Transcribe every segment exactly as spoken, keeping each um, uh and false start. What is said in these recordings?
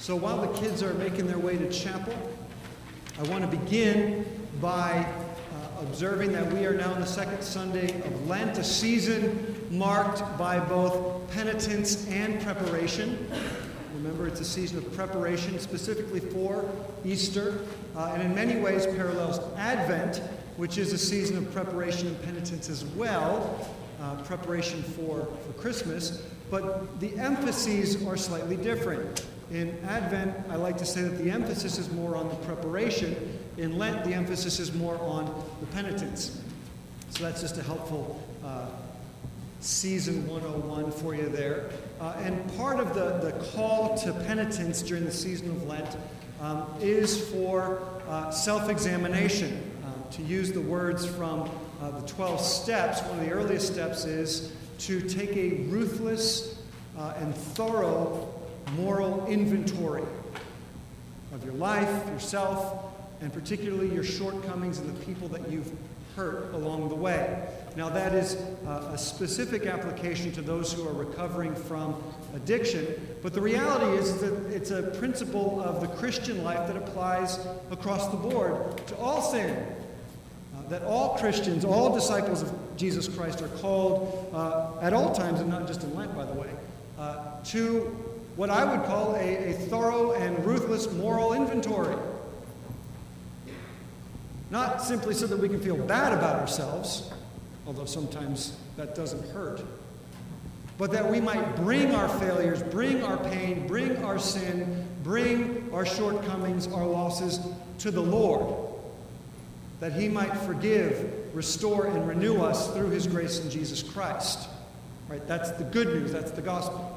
So while the kids are making their way to chapel, I want to begin by uh, observing that we are now in the second Sunday of Lent, a season marked by both penitence and preparation. Remember, it's a season of preparation specifically for Easter, uh, and in many ways parallels Advent, which is a season of preparation and penitence as well, uh, preparation for, for Christmas, but the emphases are slightly different. In Advent, I like to say that the emphasis is more on the preparation. In Lent, the emphasis is more on the penitence. So that's just a helpful uh, season one oh one for you there. Uh, and part of the, the call to penitence during the season of Lent um, is for uh, self-examination. Uh, to use the words from uh, the twelve steps, one of the earliest steps is to take a ruthless uh, and thorough moral inventory of your life, yourself, and particularly your shortcomings and the people that you've hurt along the way. Now that is uh, a specific application to those who are recovering from addiction, but the reality is that it's a principle of the Christian life that applies across the board to all sin. Uh, that all Christians, all disciples of Jesus Christ are called uh, at all times, and not just in Lent, by the way, uh, to what I would call a, a thorough and ruthless moral inventory. Not simply so that we can feel bad about ourselves, although sometimes that doesn't hurt, but that we might bring our failures, bring our pain, bring our sin, bring our shortcomings, our losses to the Lord, that He might forgive, restore, and renew us through His grace in Jesus Christ. Right? That's the good news. That's the gospel.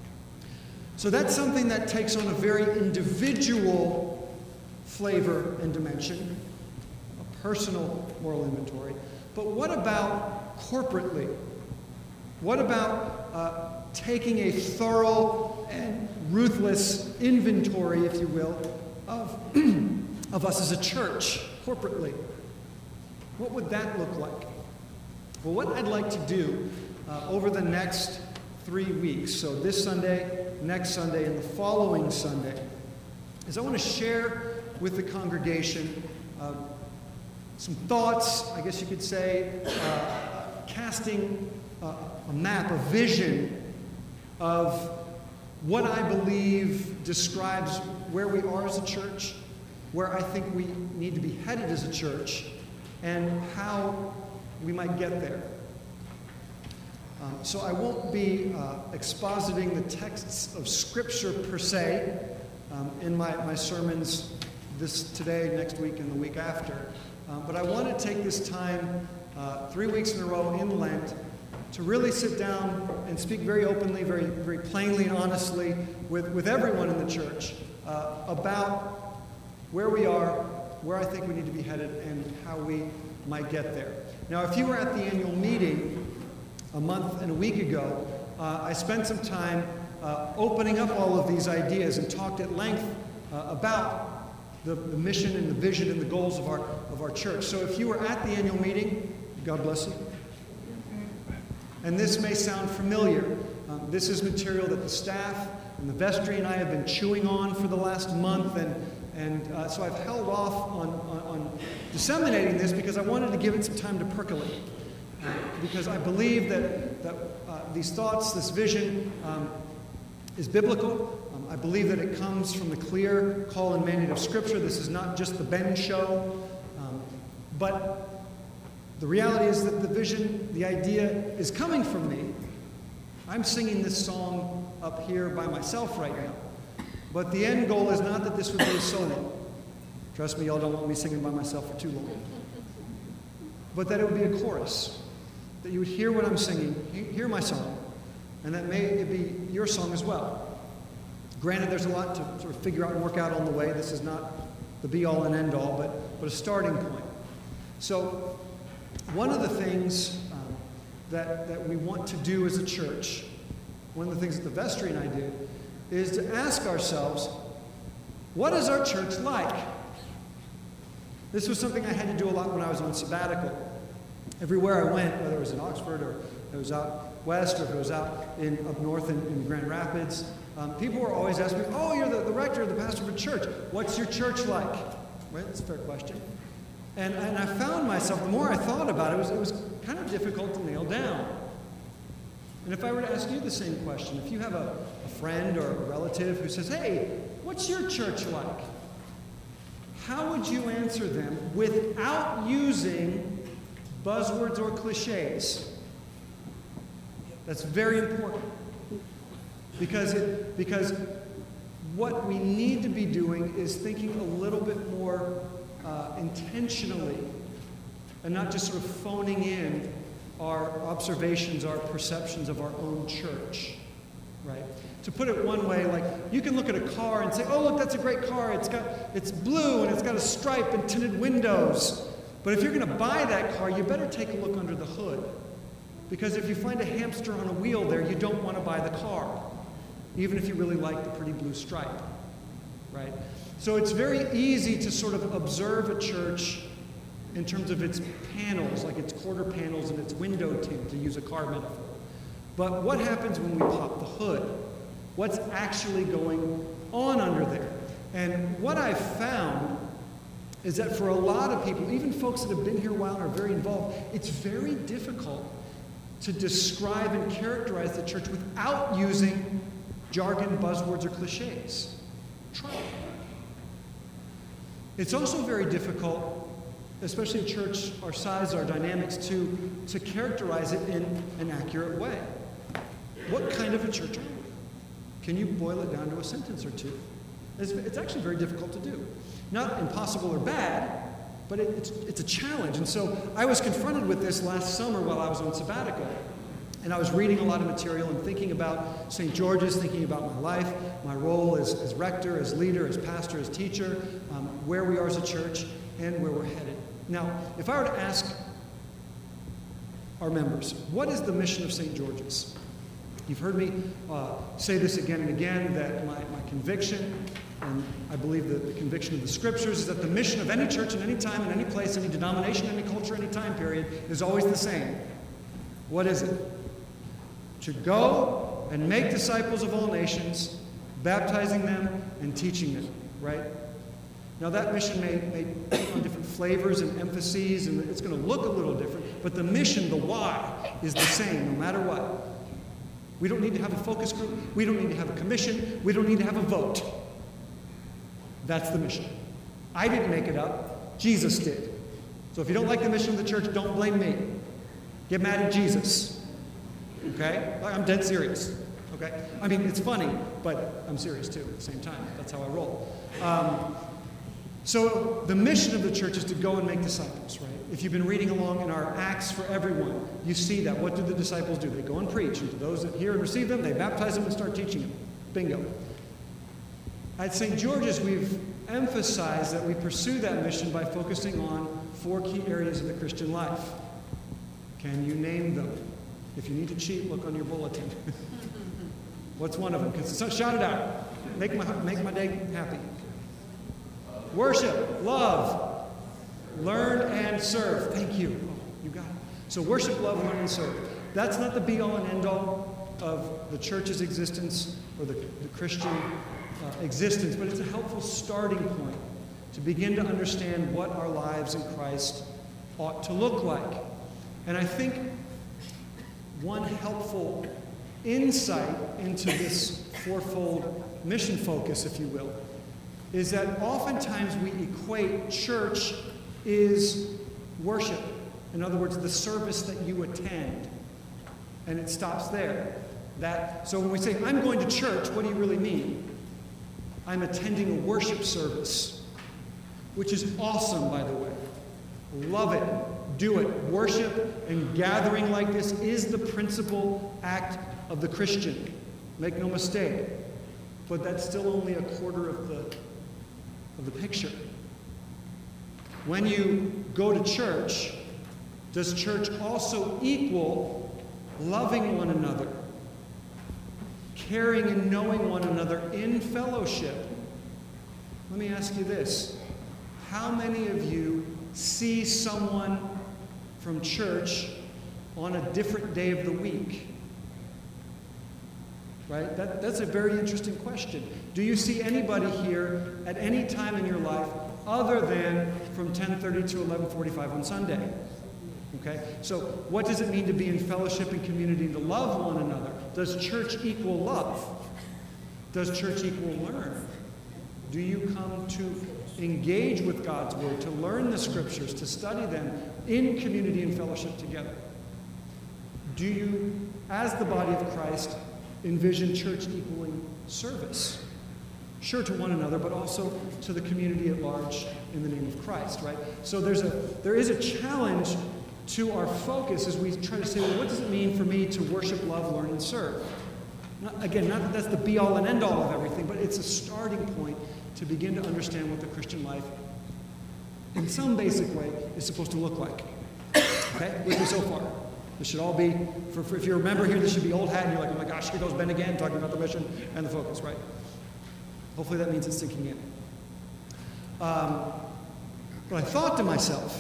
So that's something that takes on a very individual flavor and dimension, a personal moral inventory. But what about corporately? What about uh, taking a thorough and ruthless inventory, if you will, of, of us as a church, corporately? What would that look like? Well, what I'd like to do uh, over the next three weeks, so this Sunday, next Sunday, and the following Sunday, is I want to share with the congregation uh, some thoughts, I guess you could say, uh, casting uh, a map, a vision of what I believe describes where we are as a church, where I think we need to be headed as a church, and how we might get there. Um, so I won't be uh, expositing the texts of Scripture per se um, in my, my sermons this today, next week, and the week after. Um, but I want to take this time, uh, three weeks in a row in Lent, to really sit down and speak very openly, very, very plainly and honestly with, with everyone in the church uh, about where we are, where I think we need to be headed, and how we might get there. Now, if you were at the annual meeting a month and a week ago, uh, I spent some time uh, opening up all of these ideas and talked at length uh, about the, the mission and the vision and the goals of our, of our church. So if you were at the annual meeting, God bless you. And this may sound familiar. Um, this is material that the staff and the vestry and I have been chewing on for the last month, and, and uh, so I've held off on, on, on disseminating this because I wanted to give it some time to percolate. Uh, because I believe that, that uh, these thoughts, this vision, um, is biblical. Um, I believe that it comes from the clear call and mandate of Scripture. This is not just the Ben show. Um, but the reality is that the vision, the idea, is coming from me. I'm singing this song up here by myself right now. But the end goal is not that this would be a solo. Trust me, y'all don't want me singing by myself for too long. But that it would be a chorus. That you would hear what I'm singing, hear my song, and that may it be your song as well. Granted, there's a lot to sort of figure out and work out on the way. This is not the be-all and end-all, but, but a starting point. So one of the things um, that, that we want to do as a church, one of the things that the vestry and I did, is to ask ourselves, what is our church like? This was something I had to do a lot when I was on sabbatical. Everywhere I went, whether it was in Oxford or it was out west or if it was out in up north in, in Grand Rapids, Um, people were always asking me, oh, you're the, the rector, the pastor of a church. What's your church like? Right? That's a fair question. And, and I found myself, the more I thought about it, it was, it was kind of difficult to nail down. And if I were to ask you the same question, if you have a, a friend or a relative who says, hey, what's your church like? How would you answer them without using buzzwords or cliches? That's very important. Because, it, because what we need to be doing is thinking a little bit more uh, intentionally and not just sort of phoning in our observations, our perceptions of our own church, right? To put it one way, like you can look at a car and say, oh, look, that's a great car. It's got, it's blue and it's got a stripe and tinted windows. But if you're going to buy that car, you better take a look under the hood. Because if you find a hamster on a wheel there, you don't want to buy the car, even if you really like the pretty blue stripe, right? So it's very easy to sort of observe a church in terms of its panels, like its quarter panels and its window tint, to use a car metaphor. But what happens when we pop the hood? What's actually going on under there? And what I've found is that for a lot of people, even folks that have been here a while and are very involved, it's very difficult to describe and characterize the church without using jargon, buzzwords, or cliches. Try it. It's also very difficult, especially in church our size, our dynamics, to, to characterize it in an accurate way. What kind of a church are we? Can you boil it down to a sentence or two? It's, it's actually very difficult to do. Not impossible or bad, but it, it's, it's a challenge. And so I was confronted with this last summer while I was on sabbatical. And I was reading a lot of material and thinking about Saint George's, thinking about my life, my role as, as rector, as leader, as pastor, as teacher, um, where we are as a church, and where we're headed. Now, if I were to ask our members, what is the mission of Saint George's? You've heard me uh, say this again and again, that my, my conviction, and I believe that the conviction of the Scriptures, is that the mission of any church in any time, in any place, any denomination, any culture, any time period, is always the same. What is it? To go and make disciples of all nations, baptizing them and teaching them, right? Now that mission may, may take on different flavors and emphases, and it's going to look a little different, but the mission, the why, is the same no matter what. We don't need to have a focus group. We don't need to have a commission. We don't need to have a vote. That's the mission. I didn't make it up. Jesus did. So if you don't like the mission of the church, don't blame me. Get mad at Jesus. Okay? I'm dead serious. Okay? I mean, it's funny, but I'm serious too at the same time. That's how I roll. Um, so the mission of the church is to go and make disciples, right? If you've been reading along in our Acts for Everyone, you see that. What do the disciples do? They go and preach. And to those that hear and receive them, they baptize them and start teaching them. Bingo. At Saint George's, we've emphasized that we pursue that mission by focusing on four key areas of the Christian life. Can you name them? If you need to cheat, look on your bulletin. What's one of them? So shout it out. Make my, make my day happy. Worship, love, learn and serve. Thank you. Oh, you got it. So worship, love, learn, and serve. That's not the be-all and end-all of the church's existence or the, the Christian uh, existence, but it's a helpful starting point to begin to understand what our lives in Christ ought to look like. And I think one helpful insight into this fourfold mission focus, if you will, is that oftentimes we equate church is worship. In other words, the service that you attend. And it stops there. That, so when we say, I'm going to church, what do you really mean? I'm attending a worship service, which is awesome, by the way. Love it. Do it. Worship and gathering like this is the principal act of the Christian. Make no mistake. But that's still only a quarter of the, of the picture. When you go to church, does church also equal loving one another, caring and knowing one another in fellowship? Let me ask you this. How many of you see someone from church on a different day of the week? Right? That, that's a very interesting question. Do you see anybody here at any time in your life other than from ten thirty to eleven forty-five on Sunday? Okay? So what does it mean to be in fellowship and community, to love one another? Does church equal love? Does church equal learn? Do you come to engage with God's Word, to learn the Scriptures, to study them in community and fellowship together? Do you, as the body of Christ, envision church equaling service? Sure, to one another, but also to the community at large in the name of Christ, right? So there's a there is a challenge to our focus as we try to say, well, what does it mean for me to worship, love, learn, and serve? Not, again, not that that's the be-all and end-all of everything, but it's a starting point to begin to understand what the Christian life, in some basic way, is supposed to look like. Okay? With me so far. This should all be, for, for, if you're a member here, this should be old hat, and you're like, oh my gosh, here goes Ben again, talking about the mission and the focus, right? Hopefully that means it's sinking in. Um, but I thought to myself,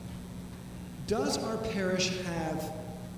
does our parish have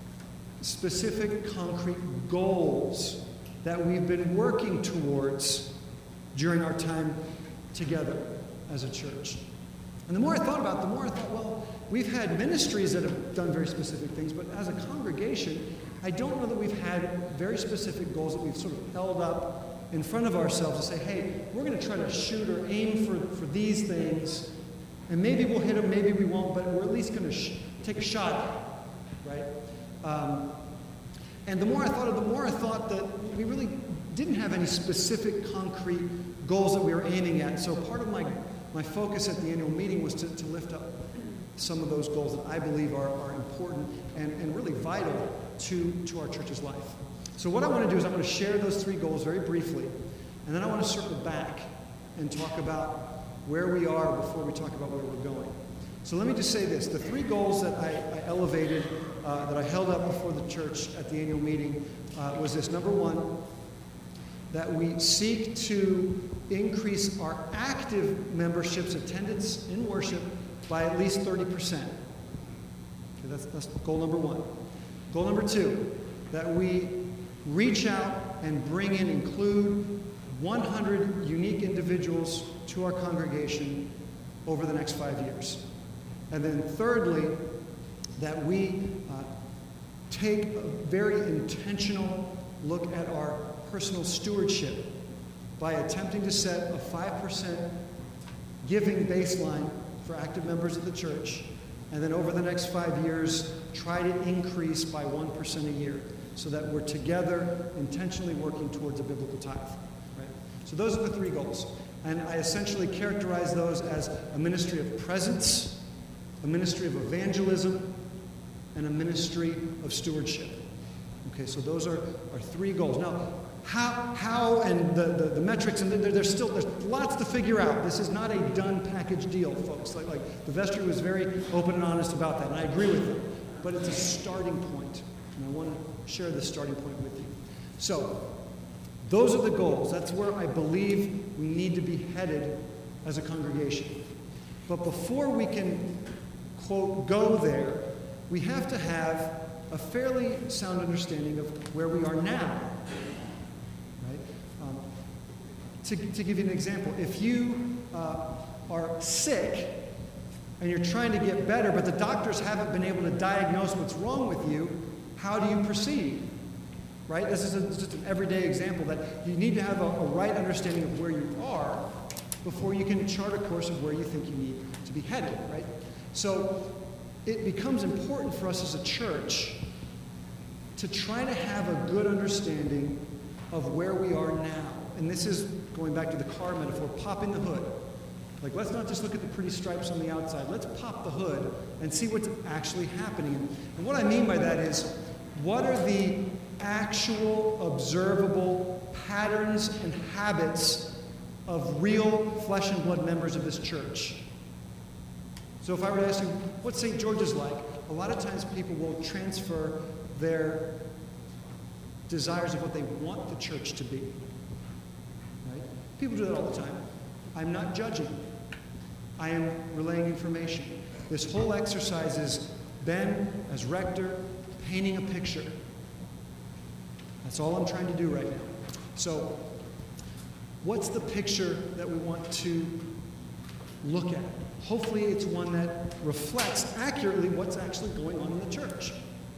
specific concrete goals that we've been working towards during our time together as a church? And the more I thought about it, the more I thought, well, we've had ministries that have done very specific things, but as a congregation, I don't know that we've had very specific goals that we've sort of held up in front of ourselves to say, hey, we're going to try to shoot or aim for, for these things, and maybe we'll hit them, maybe we won't, but we're at least going to sh- take a shot, right? Um, and the more I thought of it, the more I thought that we really didn't have any specific concrete goals that we were aiming at. So part of my, my focus at the annual meeting was to, to lift up some of those goals that I believe are, are important and, and really vital to, to our church's life. So what I want to do is I want to share those three goals very briefly, and then I want to circle back and talk about where we are before we talk about where we're going. So let me just say this. The three goals that I, I elevated, uh, that I held up before the church at the annual meeting uh, was this. Number one, that we seek to increase our active membership's attendance in worship by at least thirty percent. Okay, that's, that's goal number one. Goal number two, that we reach out and bring in, include one hundred unique individuals to our congregation over the next five years. And then thirdly, that we uh, take a very intentional look at our personal stewardship by attempting to set a five percent giving baseline for active members of the church, and then over the next five years, try to increase by one percent a year so that we're together intentionally working towards a biblical tithe. Right? So those are the three goals. And I essentially characterize those as a ministry of presence, a ministry of evangelism, and a ministry of stewardship. Okay, so those are our three goals. Now, how, how and the, the, the metrics, and there, there's still there's lots to figure out. This is not a done package deal, folks. Like, like the vestry was very open and honest about that, and I agree with them. But it's a starting point, and I want to share this starting point with you. So, those are the goals. That's where I believe we need to be headed as a congregation. But before we can, quote, go there, we have to have a fairly sound understanding of where we are now. Right? Um, to, to give you an example, if you uh, are sick and you're trying to get better, but the doctors haven't been able to diagnose what's wrong with you, how do you proceed? Right? This is a, just an everyday example that you need to have a, a right understanding of where you are before you can chart a course of where you think you need to be headed, right? So it becomes important for us as a church to try to have a good understanding of where we are now. And this is, going back to the car metaphor, popping the hood. Like, let's not just look at the pretty stripes on the outside. Let's pop the hood and see what's actually happening. And what I mean by that is, what are the actual, observable patterns and habits of real flesh and blood members of this church? So if I were to ask you, what's Saint George's like? A lot of times people will transfer their desires of what they want the church to be. Right? People do that all the time. I'm not judging. I am relaying information. This whole exercise is Ben, as rector, painting a picture. That's all I'm trying to do right now. So, what's the picture that we want to look at? Hopefully it's one that reflects accurately what's actually going on in the church.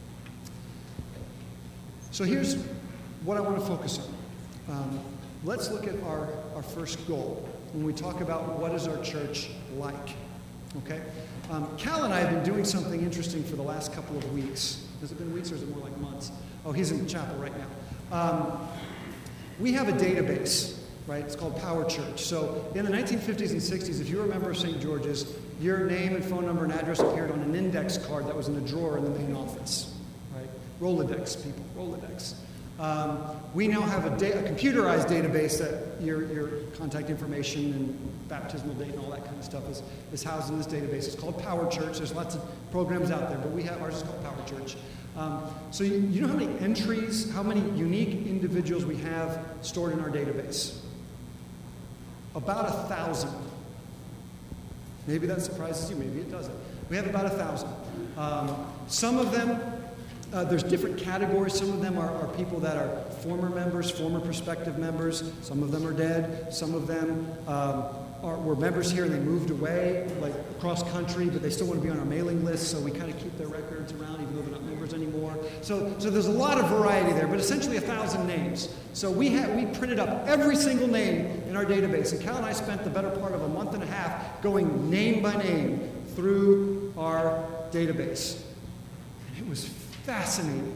So here's what I want to focus on. Um, let's look at our, our first goal when we talk about what is our church like. Okay? Um, Cal and I have been doing something interesting for the last couple of weeks. Has it been weeks or is it more like months? Oh, he's in chapel right now. Um, we have a database. Right? It's called Power Church. So in the nineteen fifties and sixties, if you're a member of Saint George's, your name and phone number and address appeared on an index card that was in a drawer in the main office. Right? Rolodex, people. Rolodex. Um, we now have a, da- a computerized database that your, your contact information and baptismal date and all that kind of stuff is, is housed in this database. It's called Power Church. There's lots of programs out there, but we have ours is called Power Church. Um, so you, you know how many entries, how many unique individuals we have stored in our database? About a thousand. Maybe that surprises you, maybe it doesn't. We have about a thousand. Um, some of them, uh, there's different categories. Some of them are, are people that are former members, former prospective members. Some of them are dead. Some of them um, are, were members here and they moved away, like across country, but they still want to be on our mailing list, so we kind of keep their records around even though they're not members anymore. So, so there's a lot of variety there, but essentially a thousand names. So we have we printed up every single name in our database, and Cal and I spent the better part of a month and a half going name by name through our database. And it was fascinating.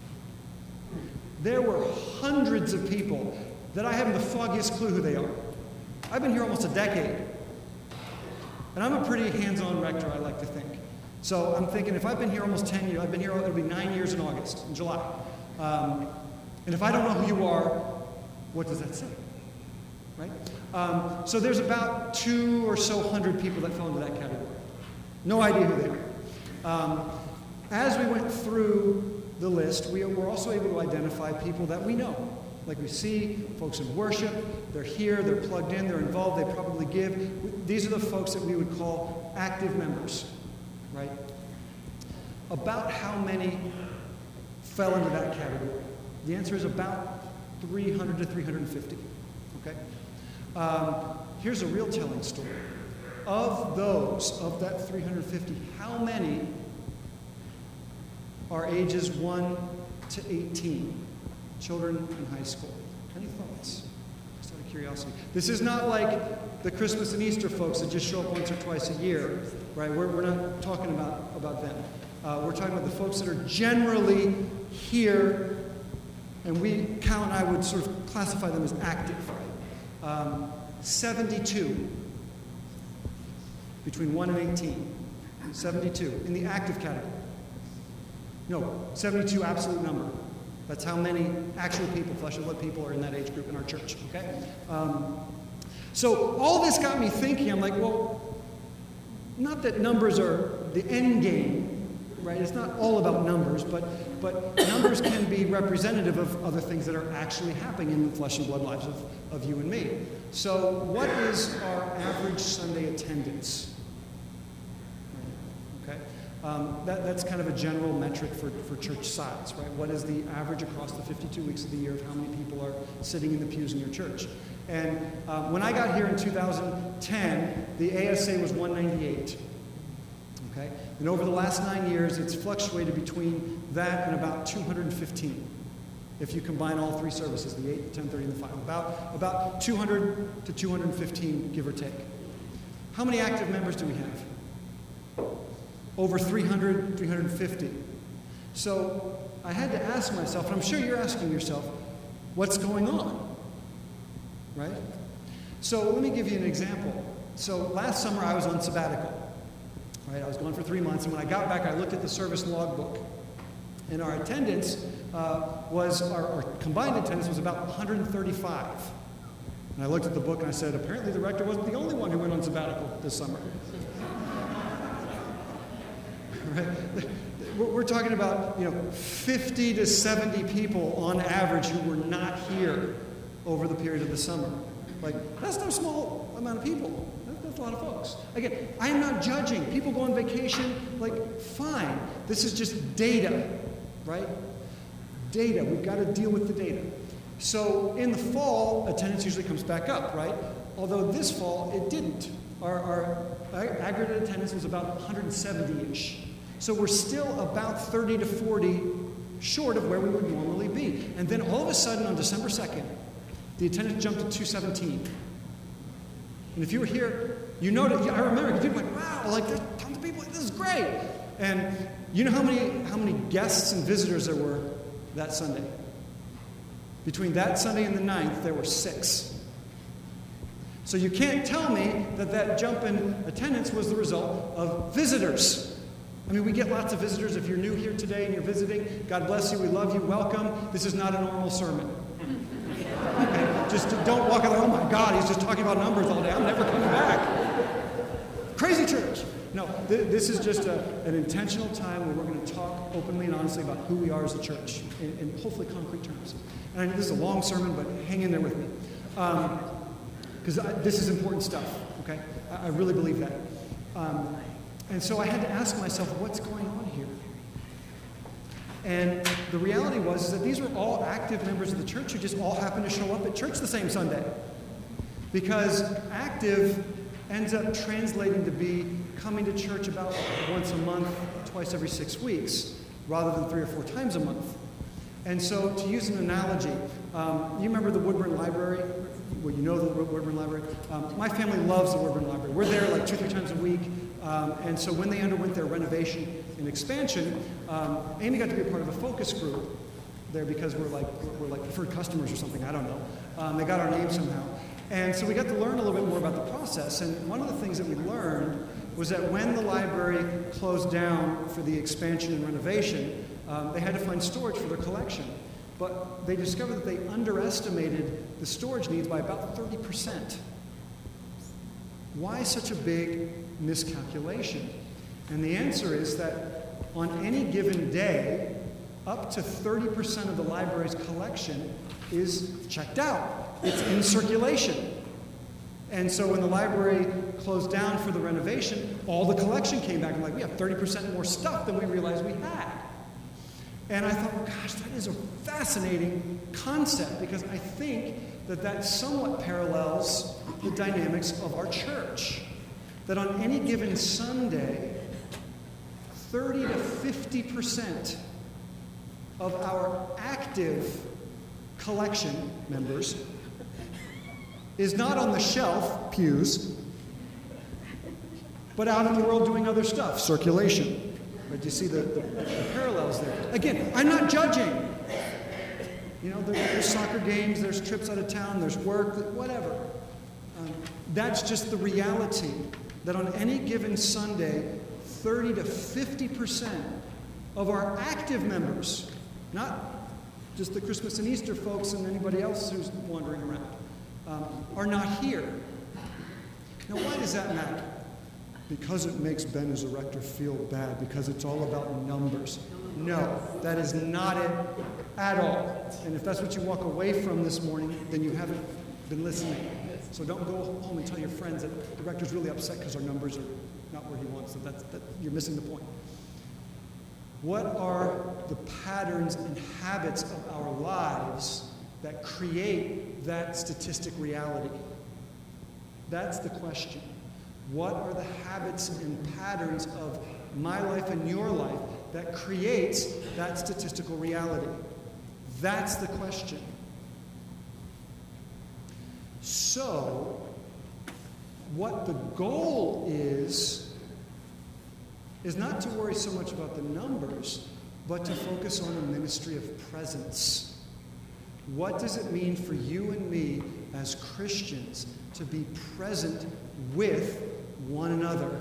There were hundreds of people that I haven't the foggiest clue who they are. I've been here almost a decade. And I'm a pretty hands-on rector, I like to think. So I'm thinking if I've been here almost ten years, I've been here, it'll be nine years in August, in July. Um, and if I don't know who you are, what does that say? Right? Um, so there's about two or so hundred people that fell into that category. No idea who they are. Um, as we went through the list, we were also able to identify people that we know. Like we see folks in worship, they're here, they're plugged in, they're involved, they probably give. These are the folks that we would call active members, right? About how many fell into that category? The answer is about three hundred to three hundred fifty, okay? Um, here's a real telling story. Of those, of that three hundred fifty, how many are ages one to eighteen? Children in high school. Any thoughts? Just out of curiosity. This is not like the Christmas and Easter folks that just show up once or twice a year, right? We're, we're not talking about, about them. Uh, we're talking about the folks that are generally here, and we, Cal and I would sort of classify them as active, right? Um, seventy-two between one and eighteen. seventy-two in the active category. No, seventy-two absolute number. That's how many actual people, flesh and blood people, are in that age group in our church, okay? Um, so all this got me thinking. I'm like, well, not that numbers are the end game, right? It's not all about numbers, but, but numbers can be representative of other things that are actually happening in the flesh and blood lives of, of you and me. So what is our average Sunday attendance? Okay? Um, that, that's kind of a general metric for, for church size, right? What is the average across the fifty-two weeks of the year of how many people are sitting in the pews in your church? And um, when I got here in two thousand ten, the A S A was one ninety-eight. Okay? And over the last nine years, it's fluctuated between that and about two hundred fifteen. If you combine all three services, the eight, the ten thirty, and the five. About, about two hundred to two hundred fifteen, give or take. How many active members do we have? Over three hundred, three hundred fifty. So I had to ask myself, and I'm sure you're asking yourself, what's going on? Right? So let me give you an example. So last summer I was on sabbatical. Right? I was gone for three months, and when I got back, I looked at the service logbook. And our attendance uh, was, our, our combined attendance was about one hundred thirty-five. And I looked at the book and I said, apparently the rector wasn't the only one who went on sabbatical this summer. Right? We're talking about, you know, fifty to seventy people on average who were not here over the period of the summer. Like, that's no small amount of people. That's a lot of folks. Again, I am not judging. People go on vacation, like, fine. This is just data, right? Data. We've got to deal with the data. So in the fall, attendance usually comes back up, right? Although this fall, it didn't. Our, our aggregate attendance was about one hundred seventy-ish. So we're still about thirty to forty short of where we would normally be. And then all of a sudden on December second, the attendance jumped to two seventeen. And if you were here, you know that, I remember people were like, wow, like there's tons of people, this is great. And you know how many how many guests and visitors there were that Sunday? Between that Sunday and the ninth, there were six. So you can't tell me that that jump in attendance was the result of visitors. I mean, we get lots of visitors. If you're new here today and you're visiting, God bless you, we love you, welcome. This is not a normal sermon. Okay? Just don't walk out, oh my God, he's just talking about numbers all day. I'm never coming back. Crazy church. No, th- this is just a, an intentional time where we're going to talk openly and honestly about who we are as a church in, in hopefully concrete terms. And I know this is a long sermon, but hang in there with me. Because um, this is important stuff, okay? I, I really believe that. Um, and so I had to ask myself, what's going on here? And the reality was is that these were all active members of the church who just all happened to show up at church the same Sunday. Because active ends up translating to be coming to church about once a month, twice every six weeks, rather than three or four times a month. And so, to use an analogy, um, you remember the Woodburn Library? Well, you know the Woodburn Library. Um, my family loves the Woodburn Library. We're there like two, three times a week. Um, and so when they underwent their renovation and expansion, um, Amy got to be a part of a focus group there because we're like we're, we're like preferred customers or something. I don't know. Um, they got our name somehow. And so we got to learn a little bit more about the process. And one of the things that we learned was that when the library closed down for the expansion and renovation, um, they had to find storage for their collection. But they discovered that they underestimated the storage needs by about thirty percent. Why such a big miscalculation? And the answer is that on any given day, up to thirty percent of the library's collection is checked out. It's in circulation. And so when the library closed down for the renovation, all the collection came back and like, we have thirty percent more stuff than we realized we had. And I thought, well, gosh, that is a fascinating concept because I think that that somewhat parallels the dynamics of our church. That on any given Sunday, thirty to fifty percent of our active collection members is not on the shelf, pews, but out in the world doing other stuff, circulation. But you see the, the, the parallels there. Again, I'm not judging. You know, there, there's soccer games, there's trips out of town, there's work, whatever. Um, that's just the reality that on any given Sunday, thirty to fifty percent of our active members, not just the Christmas and Easter folks and anybody else who's wandering around, um, are not here. Now, why does that matter? Because it makes Ben as a rector feel bad, because it's all about numbers. No, that is not it at all. And if that's what you walk away from this morning, then you haven't been listening. So don't go home and tell your friends that the rector's really upset because our numbers are not where he wants them. That's, that, you're missing the point. What are the patterns and habits of our lives that create that statistic reality? That's the question. What are the habits and patterns of my life and your life that creates that statistical reality? That's the question. So, what the goal is, is not to worry so much about the numbers, but to focus on a ministry of presence. What does it mean for you and me as Christians to be present with one another?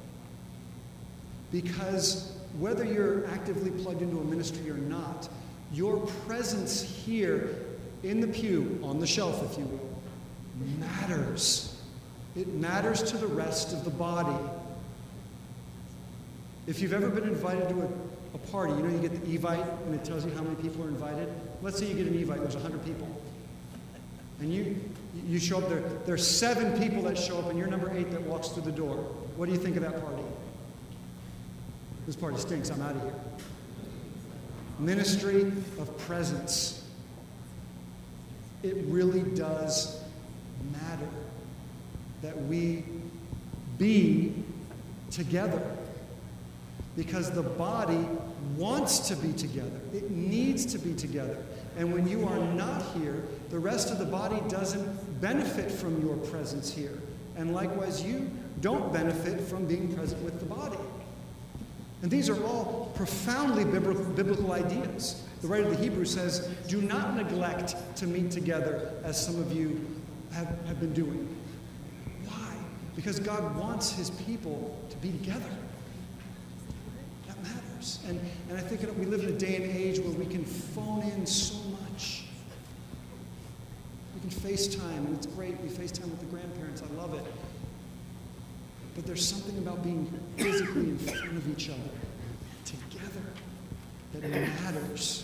Because whether you're actively plugged into a ministry or not, your presence here in the pew, on the shelf if you will, matters. It matters to the rest of the body. If you've ever been invited to a, a party, you know you get the Evite and it tells you how many people are invited. Let's say you get an Evite, there's one hundred people. And you you show up there, there's seven people that show up and you're number eight that walks through the door. What do you think of that party? This party stinks, I'm out of here. Ministry of presence. it really does matter that we be together. Because the body wants to be together. It needs to be together. And when you are not here, the rest of the body doesn't benefit from your presence here. And likewise, you don't benefit from being present with the body. And these are all profoundly biblical ideas. The writer of the Hebrews says, do not neglect to meet together as some of you have, have been doing. Why? Because God wants his people to be together. That matters. And, and I think we live in a day and age where we can phone in so much. We can FaceTime, and it's great. We FaceTime with the grandparents. I love it. But there's something about being physically in front of each other, together, that matters.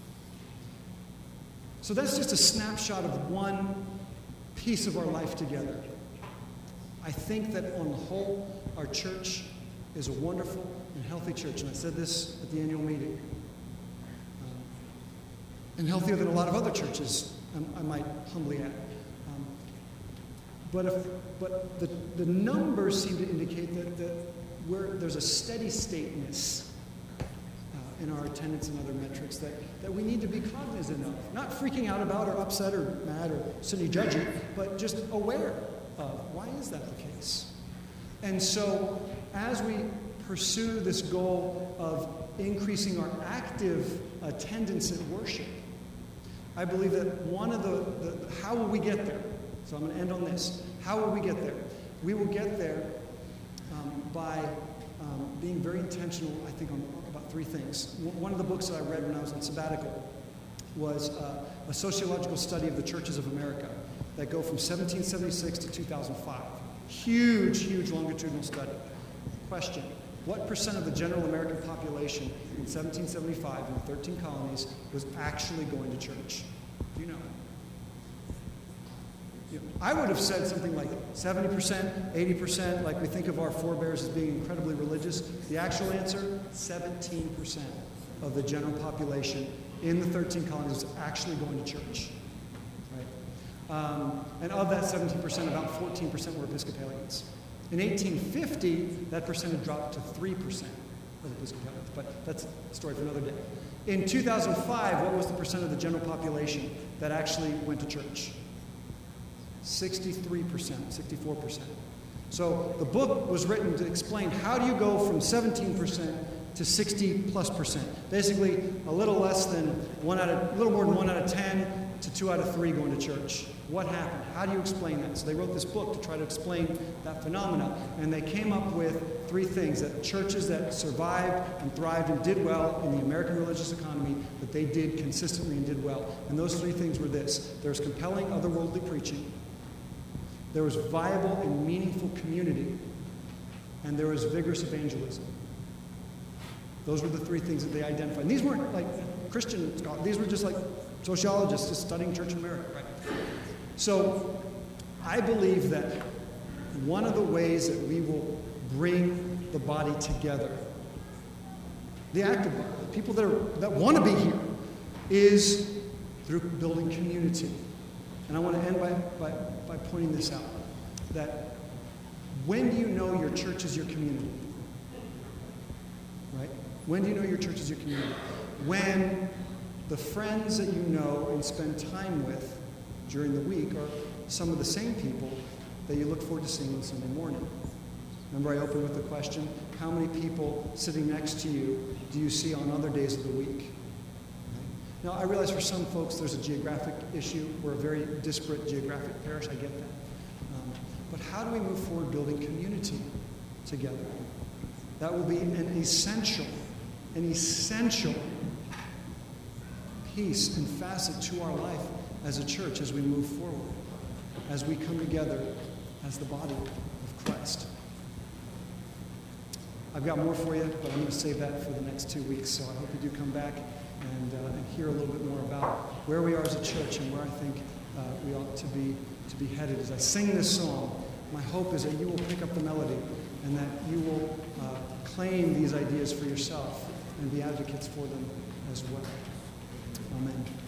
So that's just a snapshot of one piece of our life together. I think that on the whole, our church is a wonderful and healthy church. And I said this at the annual meeting. Um, and healthier than a lot of other churches, um, I might humbly add. Um, but if, but the, the numbers seem to indicate that, that we're, there's a steady stateness uh, in our attendance and other metrics that, that we need to be cognizant of. Not freaking out about or upset or mad or silly judgy, but just aware of why is that the case. And so as we pursue this goal of increasing our active attendance at worship, I believe that one of the, the how will we get there? So I'm going to end on this. How will we get there? We will get there um, by um, being very intentional, I think, on about three things. One of the books that I read when I was on sabbatical was uh, a sociological study of the churches of America that go from seventeen seventy-six to two thousand five. Huge, huge longitudinal study. Question: what percent of the general American population in seventeen seventy-five in the thirteen colonies was actually going to church? Do you know? You know, I would have said something like seventy percent, eighty percent, like we think of our forebears as being incredibly religious. The actual answer, seventeen percent of the general population in the thirteen colonies was actually going to church. Right? Um, and of that seventeen percent, about fourteen percent were Episcopalians. In eighteen fifty, that percentage dropped to three percent of Episcopalians, but that's a story for another day. In two thousand five, what was the percent of the general population that actually went to church? sixty-three percent, sixty-four percent. So the book was written to explain how do you go from seventeen percent to sixty plus percent. Basically, a little less than one out of, a little more than one out of ten to two out of three going to church. What happened? How do you explain that? So they wrote this book to try to explain that phenomena, and they came up with three things: that churches that survived and thrived and did well in the American religious economy, that they did consistently and did well. And those three things were this: there was compelling otherworldly preaching, there was viable and meaningful community, and there was vigorous evangelism. Those were the three things that they identified. And these weren't like Christian scholars. These were just like sociologists just studying church in America. Right? So I believe that one of the ways that we will bring the body together, the active body, the people that, are, that want to be here, is through building community. And I want to end by, by, by pointing this out, that when do you know your church is your community? Right? When do you know your church is your community? When the friends that you know and spend time with during the week are some of the same people that you look forward to seeing on Sunday morning. Remember, I opened with the question, how many people sitting next to you do you see on other days of the week? Now, I realize for some folks there's a geographic issue. We're a very disparate geographic parish. I get that. Um, but how do we move forward building community together? That will be an essential, an essential piece and facet to our life as a church as we move forward, as we come together as the body of Christ. I've got more for you, but I'm going to save that for the next two weeks. So I hope you do come back and, uh, and hear a little bit more about where we are as a church and where I think uh, we ought to be to be headed. As I sing this song, my hope is that you will pick up the melody and that you will uh, claim these ideas for yourself and be advocates for them as well. Amen.